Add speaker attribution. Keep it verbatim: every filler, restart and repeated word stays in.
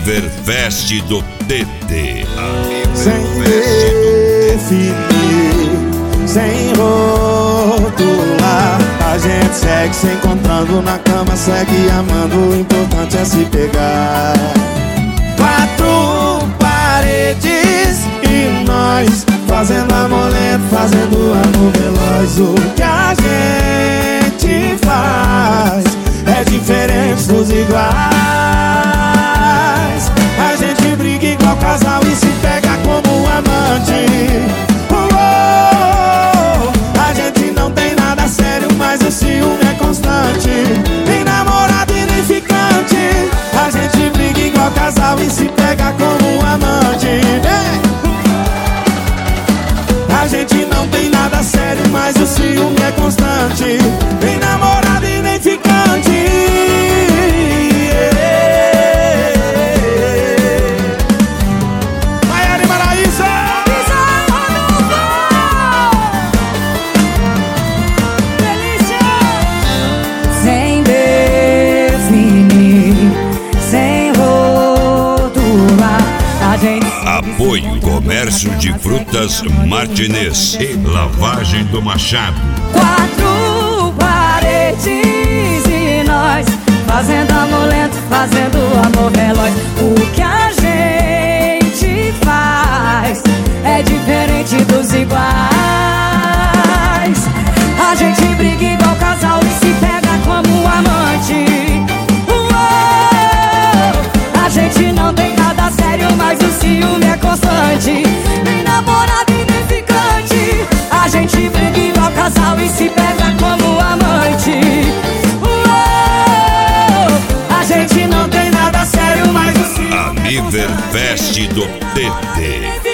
Speaker 1: Amiverfest do T T.
Speaker 2: Sem definir, sem rotular, a gente segue se encontrando na cama, segue amando, o importante é se pegar. Quatro paredes e nós fazendo amor lento, fazendo amor veloz. O que a gente faz é diferente dos iguais. A gente briga igual casal e se pega como amante. Oh, oh, a gente não tem nada sério, mas o ciúme é constante. Nem namorado e nem ficante. A gente briga igual casal e se pega como amante. Hey! A gente não tem nada sério, mas o ciúme é constante. Nem namorado e nem ficante. Maiara e Maraísa!
Speaker 3: Sem definir, sem rotular, a gente...
Speaker 1: Apoio Comércio de Frutas Martinez e Lavagem do Machado.
Speaker 3: Quatro paredes e nós fazendo amor lento, fazendo amor veloz. O que a gente faz é diferente dos iguais. A gente briga igual casal e se pega como amante. Uou! A gente não tem nada sério, mas o ciúme é constante. Nem namorado e nem ficante. A gente briga igual casal e se pega como amante. Uou! A gente não tem nada sério, mas o ciúme é constante.
Speaker 1: Amiverfest do T T.